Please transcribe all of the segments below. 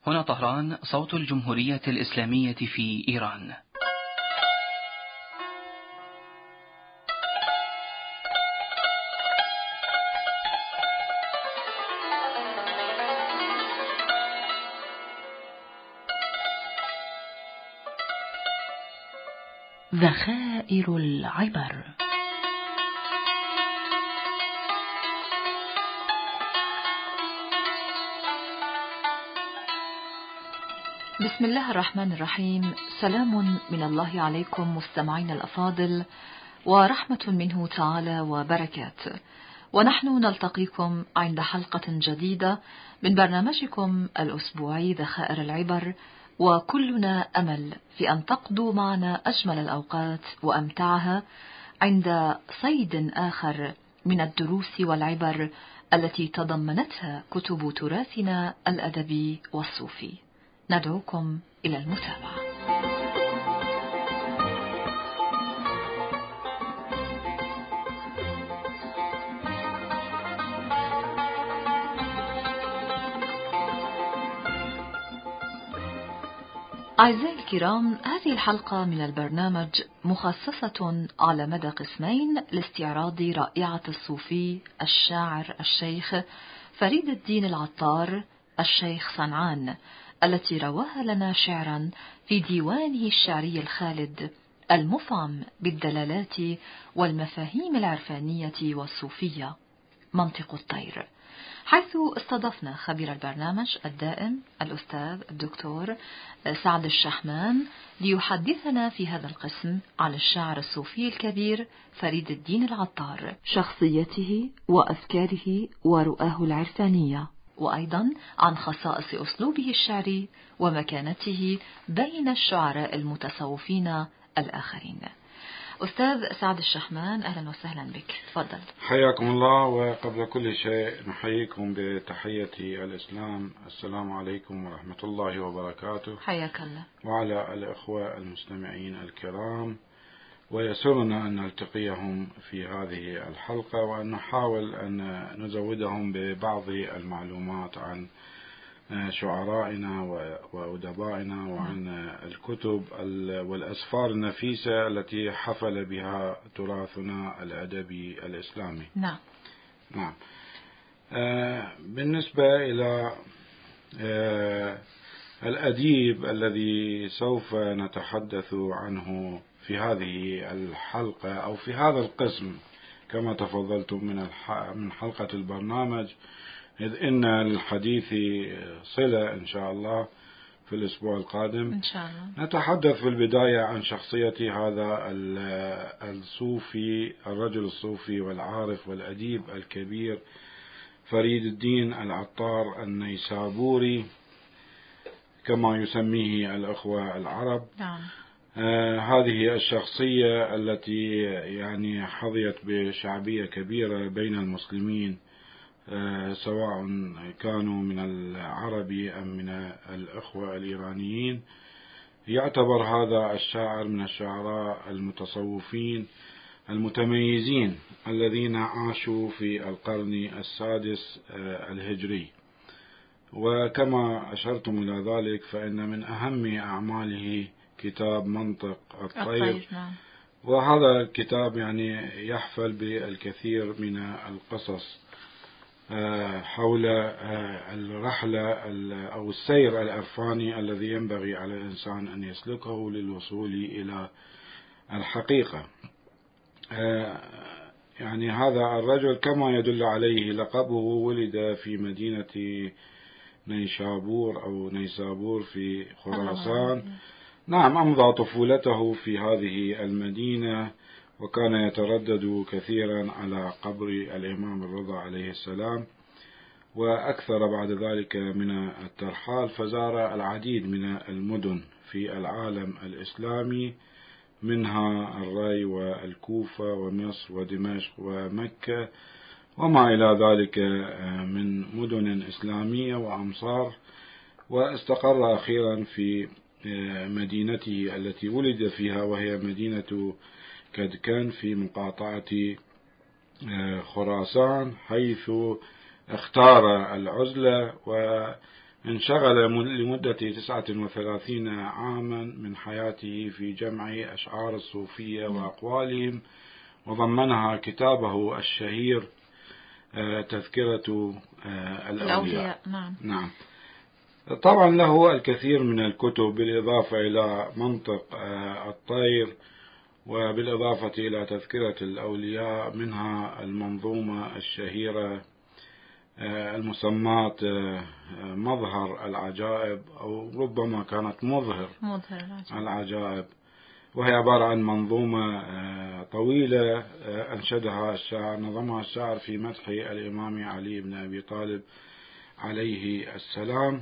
هنا طهران، صوت الجمهورية الإسلامية في إيران. ذخائر العبر. بسم الله الرحمن الرحيم. سلام من الله عليكم مستمعين الأفاضل، ورحمة منه تعالى وبركاته، ونحن نلتقيكم عند حلقة جديدة من برنامجكم الأسبوعي ذخائر العبر، وكلنا أمل في أن تقضوا معنا أجمل الأوقات وأمتعها عند صيد آخر من الدروس والعبر التي تضمنتها كتب تراثنا الأدبي والصوفي. ندعوكم إلى المتابعة. أعزائي الكرام، هذه الحلقة من البرنامج مخصصة على مدى قسمين لاستعراض رائعة الصوفي الشاعر الشيخ فريد الدين العطار الشيخ صنعان، التي رواها لنا شعرا في ديوانه الشعري الخالد المفعم بالدلالات والمفاهيم العرفانية والصوفية، منطق الطير، حيث استضفنا خبير البرنامج الدائم الأستاذ الدكتور سعد الشحمان ليحدثنا في هذا القسم عن الشاعر الصوفي الكبير فريد الدين العطار، شخصيته وأفكاره ورؤاه العرفانية، وأيضا عن خصائص أسلوبه الشعري ومكانته بين الشعراء المتصوفين الآخرين. أستاذ سعد الشحمان، أهلا وسهلا بك، تفضل. حياكم الله، وقبل كل شيء نحييكم بتحية الإسلام، السلام عليكم ورحمة الله وبركاته. حياك الله. وعلى الأخوة المستمعين الكرام، ويسرنا أن نلتقيهم في هذه الحلقة وأن نحاول أن نزودهم ببعض المعلومات عن شعرائنا وأدبائنا وعن الكتب والأسفار النفيسة التي حفل بها تراثنا الأدبي الإسلامي. نعم. بالنسبة إلى الأديب الذي سوف نتحدث عنه في هذه الحلقة أو في هذا القسم كما تفضلتم من حلقة البرنامج، إذ إن الحديث صلة إن شاء الله في الأسبوع القادم إن شاء الله. نتحدث في البداية عن شخصية هذا الصوفي، الرجل الصوفي والعارف والأديب الكبير فريد الدين العطار النيسابوري كما يسميه الأخوة العرب. نعم. هذه الشخصية التي يعني حظيت بشعبية كبيرة بين المسلمين، سواء كانوا من العرب أم من الأخوة الإيرانيين. يعتبر هذا الشاعر من الشعراء المتصوفين المتميزين الذين عاشوا في القرن السادس الهجري، وكما أشرتم إلى ذلك فإن من أهم أعماله كتاب منطق الطير. وهذا الكتاب يعني يحفل بالكثير من القصص حول الرحلة أو السير العرفاني الذي ينبغي على الإنسان أن يسلكه للوصول إلى الحقيقة. يعني هذا الرجل كما يدل عليه لقبه ولد في مدينة نيشابور أو نيسابور في خراسان. نعم، أمضى طفولته في هذه المدينة، وكان يتردد كثيرا على قبر الإمام الرضا عليه السلام، وأكثر بعد ذلك من الترحال، فزار العديد من المدن في العالم الإسلامي، منها الري والكوفة ومصر ودمشق ومكة وما إلى ذلك من مدن إسلامية وأمصار، واستقر أخيرا في مدينته التي ولد فيها، وهي مدينة كدكان في مقاطعة خراسان، حيث اختار العزلة انشغل لمدة 39 عاما من حياته في جمع أشعار الصوفية وأقوالهم، وضمنها كتابه الشهير تذكرة الأولياء. نعم. طبعا له الكثير من الكتب بالإضافة إلى منطق الطير، وبالإضافة إلى تذكرة الأولياء، منها المنظومة الشهيرة المسماة مظهر العجائب، أو ربما كانت مظهر العجائب، وهي عبارة عن منظومة طويلة أنشدها الشاعر، نظمها الشاعر في مدح الإمام علي بن أبي طالب عليه السلام.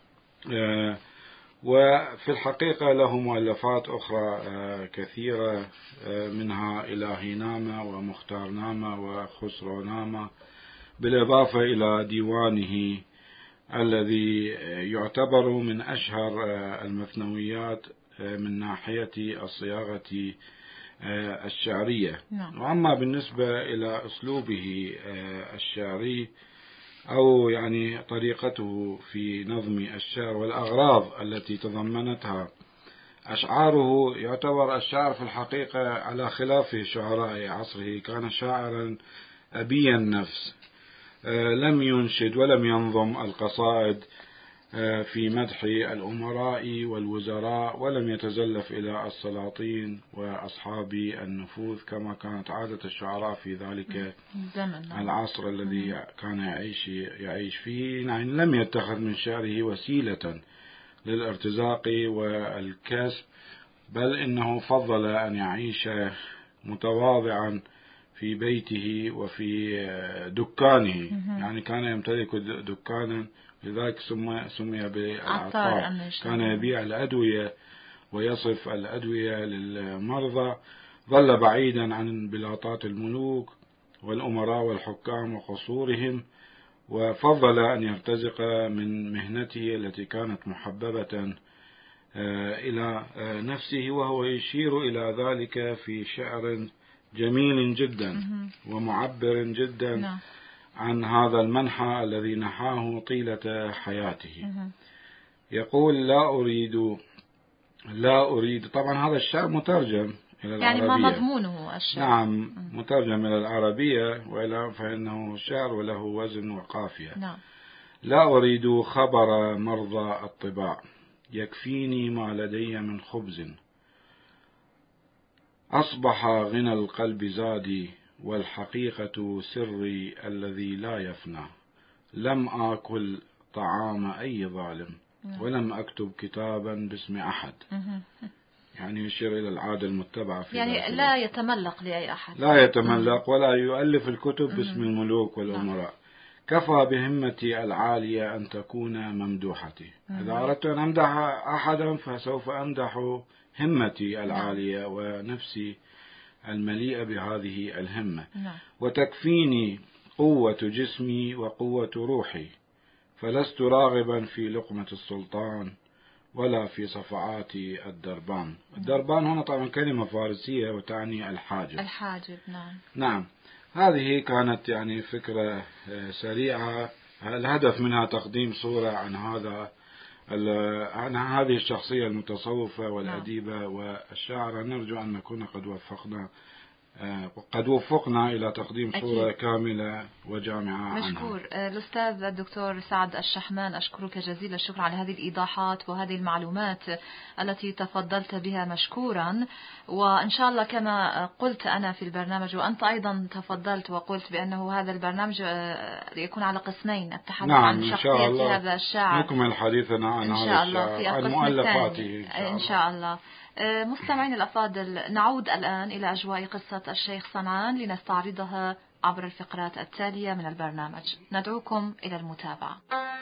وفي الحقيقة له مؤلفات أخرى كثيرة، منها إلهي نامة ومختار نامة وخسرو نامة، بالإضافة إلى ديوانه الذي يعتبر من أشهر المثنويات من ناحية الصياغة الشعرية. وأما بالنسبة إلى أسلوبه الشعري، أو يعني طريقته في نظم الشعر والأغراض التي تضمنتها أشعاره، يعتبر الشاعر في الحقيقة على خلاف شعراء عصره كان شاعرا أبي النفس، لم ينشد ولم ينظم القصائد في مدح الأمراء والوزراء، ولم يتزلف إلى السلاطين وأصحاب النفوذ كما كانت عادة الشعراء في ذلك العصر الذي كان يعيش فيه. يعني لم يتخذ من شعره وسيلة للارتزاق والكسب، بل إنه فضل أن يعيش متواضعا في بيته وفي دكانه. يعني كان يمتلك دكانا، لذلك سمي بالعطار. كان يبيع الأدوية ويصف الأدوية للمرضى. ظل بعيدا عن بلاطات الملوك والأمراء والحكام وقصورهم، وفضل أن يرتزق من مهنته التي كانت محببة إلى نفسه، وهو يشير إلى ذلك في شعر جميل جدا ومعبر جدا عن هذا المنحى الذي نحاه طيلة حياته. يقول: لا أريد. طبعا هذا الشعر مترجم إلى العربية، يعني ما مضمونه الشعر؟ نعم، مترجم إلى العربية، وإلا فإنه شعر وله وزن وقافية. نعم. لا أريد خبر مرضى الطباع، يكفيني ما لدي من خبز. أصبح غنى القلب زادي، والحقيقة سري الذي لا يفنى. لم آكل طعام أي ظالم، ولم أكتب كتابا باسم أحد. يعني يشير إلى العادة المتبعة في يعني لا يتملق لأي أحد، لا يتملق ولا يؤلف الكتب باسم الملوك والأمراء. كفى بهمتي العالية أن تكون ممدوحتي. إذا أردت أن أمدح أحدا فسوف أمدح همتي العالية ونفسي المليئة بهذه الهمة. وتكفيني قوة جسمي وقوة روحي، فلست راغبا في لقمة السلطان ولا في صفعات الدربان. الدربان هنا طبعا كلمة فارسية وتعني الحاجب. نعم. هذه كانت يعني فكرة سريعة، الهدف منها تقديم صورة عن هذه الشخصية المتصوفة والأديبة والشاعرة. نرجو أن نكون قد وفقنا إلى تقديم صورة كاملة وجامعة عنها. مشكور. الأستاذ الدكتور سعد الشحمان، أشكرك جزيل الشكر على هذه الإيضاحات وهذه المعلومات التي تفضلت بها، مشكورا. وإن شاء الله كما قلت أنا في البرنامج وأنت أيضا تفضلت وقلت بأنه هذا البرنامج يكون على قسمين، التحدث عن شخصية هذا الشاعر، نكمل حديثنا عن هذا الشاعر، عن مؤلفاته إن شاء الله. مستمعين الأفاضل، نعود الآن إلى أجواء قصة الشيخ صنعان لنستعرضها عبر الفقرات التالية من البرنامج. ندعوكم إلى المتابعة.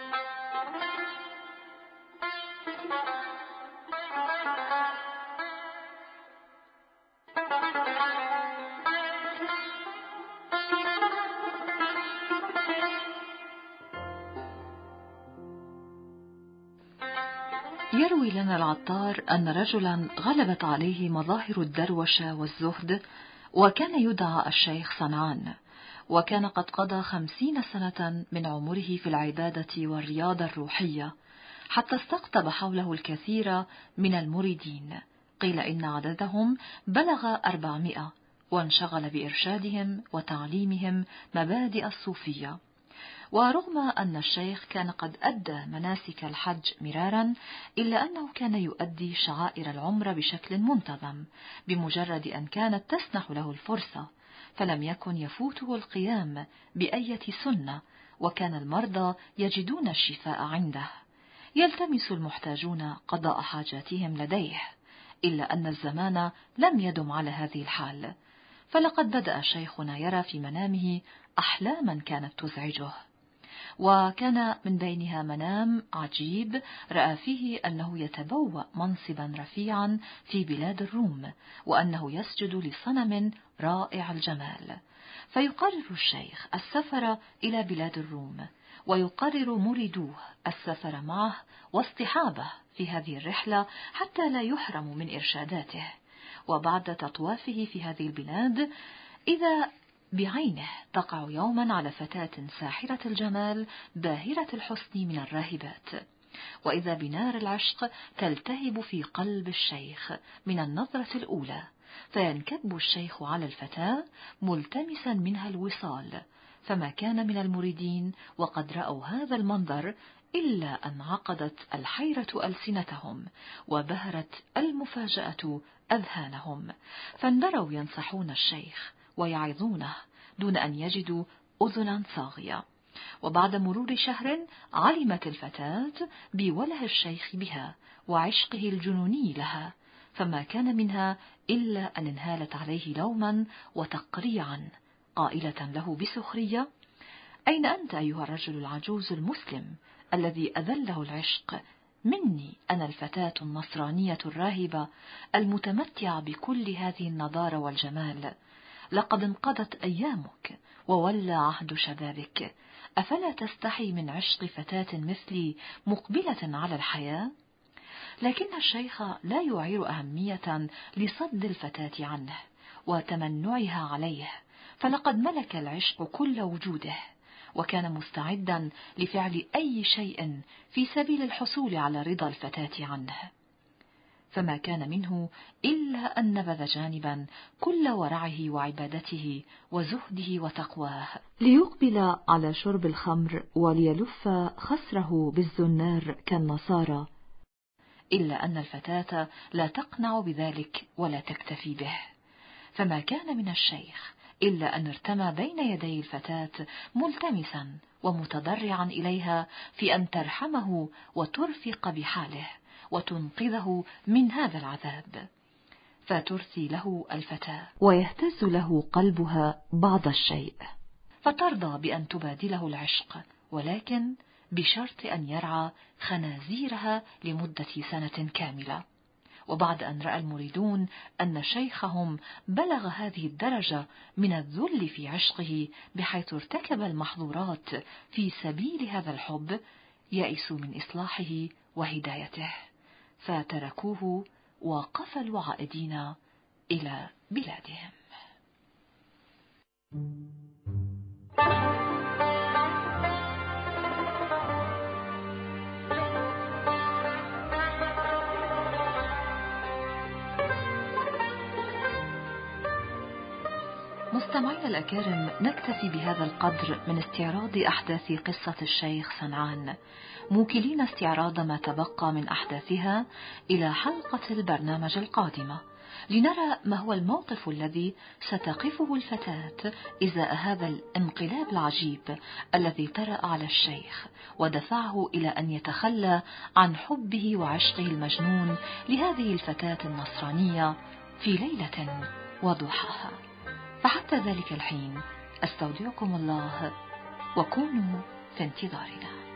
يروي لنا العطار أن رجلا غلبت عليه مظاهر الدروشة والزهد، وكان يدعى الشيخ صنعان، وكان قد قضى 50 سنة من عمره في العبادة والرياضة الروحية، حتى استقطب حوله الكثير من المريدين، قيل إن عددهم بلغ 400، وانشغل بإرشادهم وتعليمهم مبادئ الصوفية. ورغم أن الشيخ كان قد أدى مناسك الحج مرارا، إلا أنه كان يؤدي شعائر العمرة بشكل منتظم بمجرد أن كانت تسنح له الفرصة، فلم يكن يفوته القيام بأية سنة، وكان المرضى يجدون الشفاء عنده، يلتمس المحتاجون قضاء حاجاتهم لديه، إلا أن الزمان لم يدم على هذه الحال، فلقد بدأ شيخنا يرى في منامه أحلاما كانت تزعجه، وكان من بينها منام عجيب رأى فيه أنه يتبوأ منصبا رفيعا في بلاد الروم، وأنه يسجد لصنم رائع الجمال، فيقرر الشيخ السفر إلى بلاد الروم، ويقرر مريدوه السفر معه واصطحابه في هذه الرحلة حتى لا يحرم من إرشاداته. وبعد تطوافه في هذه البلاد، إذا بعينه تقع يوما على فتاة ساحرة الجمال باهرة الحسن من الراهبات، وإذا بنار العشق تلتهب في قلب الشيخ من النظرة الأولى، فينكب الشيخ على الفتاة ملتمسا منها الوصال، فما كان من المريدين وقد رأوا هذا المنظر إلا أن عقدت الحيرة ألسنتهم، وبهرت المفاجأة أذهانهم، فانبروا ينصحون الشيخ ويعظونه دون أن يجدوا أذنا صاغية. وبعد مرور شهر علمت الفتاة بوله الشيخ بها وعشقه الجنوني لها، فما كان منها إلا أن انهالت عليه لوما وتقريعا، قائلة له بسخرية: أين أنت أيها الرجل العجوز المسلم الذي أذله العشق مني أنا الفتاة النصرانية الراهبة المتمتعة بكل هذه النضارة والجمال؟ لقد انقضت أيامك وولى عهد شبابك، أفلا تستحي من عشق فتاة مثلي مقبلة على الحياة؟ لكن الشيخ لا يعير أهمية لصد الفتاة عنه وتمنعها عليه، فلقد ملك العشق كل وجوده، وكان مستعدا لفعل أي شيء في سبيل الحصول على رضا الفتاة عنه، فما كان منه إلا أن نبذ جانبا كل ورعه وعبادته وزهده وتقواه ليقبل على شرب الخمر وليلف خصره بالزنار كالنصارى، إلا أن الفتاة لا تقنع بذلك ولا تكتفي به، فما كان من الشيخ إلا أن ارتمى بين يدي الفتاة ملتمسا ومتضرعا إليها في أن ترحمه وترفق بحاله وتنقذه من هذا العذاب، فترثي له الفتاة ويهتز له قلبها بعض الشيء، فترضى بأن تبادله العشق، ولكن بشرط أن يرعى خنازيرها لمدة سنة كاملة. وبعد أن رأى المريدون أن شيخهم بلغ هذه الدرجة من الذل في عشقه بحيث ارتكب المحظورات في سبيل هذا الحب، يئسوا من إصلاحه وهدايته، فتركوه وقفلوا عائدين إلى بلادهم. مستمعينا الأكارم، نكتفي بهذا القدر من استعراض أحداث قصة الشيخ صنعان، موكلين استعراض ما تبقى من أحداثها إلى حلقة البرنامج القادمة، لنرى ما هو الموقف الذي ستقفه الفتاة إزاء هذا الانقلاب العجيب الذي طرأ على الشيخ ودفعه إلى أن يتخلى عن حبه وعشقه المجنون لهذه الفتاة النصرانية في ليلة وضحاها. فحتى ذلك الحين أستودعكم الله، وكونوا في انتظارنا.